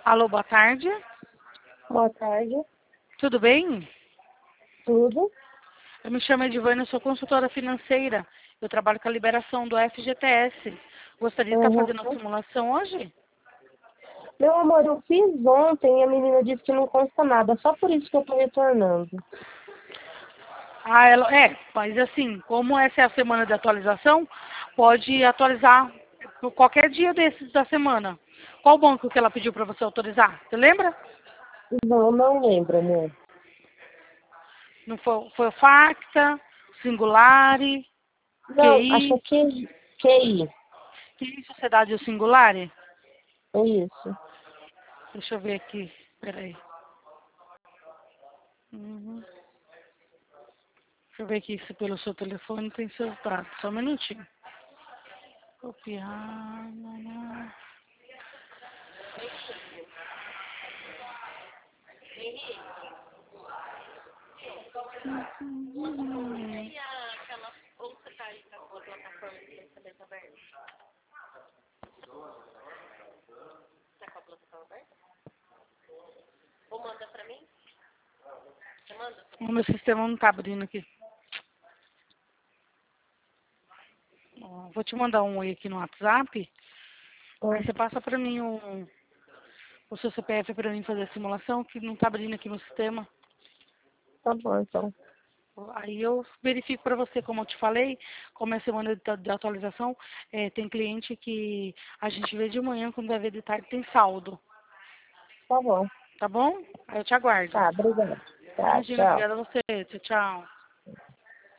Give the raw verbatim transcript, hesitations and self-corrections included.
Alô, boa tarde. Boa tarde. Tudo bem? Tudo? Eu me chamo Edivânia, eu sou consultora financeira. Eu trabalho com a liberação do F G T S. Gostaria de estar Uhum. fazendo a simulação hoje? Meu amor, eu fiz ontem e a menina disse que não consta nada. Só por isso que eu tô retornando. Ah, ela, é, mas assim, como essa é a semana de atualização, pode atualizar por qualquer dia desses da semana. Qual banco que ela pediu para você autorizar? Você lembra? Não, não lembro, amor. Não foi, foi o Facta, Singulari, Não, acho Q I, que Q I. Q I Sociedade ou Singulari? É isso. Deixa eu ver aqui, peraí. Uhum. Deixa eu ver aqui se pelo seu telefone tem seus dados. Só um minutinho. Copiar. Não. O meu sistema não tá abrindo aqui. Ó, vou te mandar um oi aqui no WhatsApp. Aí você passa pra mim o, o seu C P F pra mim fazer a simulação, que não tá abrindo aqui no sistema. Tá bom, então. Aí eu verifico para você, como eu te falei, como é a semana de, de atualização, é, tem cliente que a gente vê de manhã, quando vai ver de tarde tem saldo, Tá bom. tá bom? Aí eu te aguardo. Tá, obrigada. Tá, Imagina, tchau. obrigada a você. Tchau, tchau.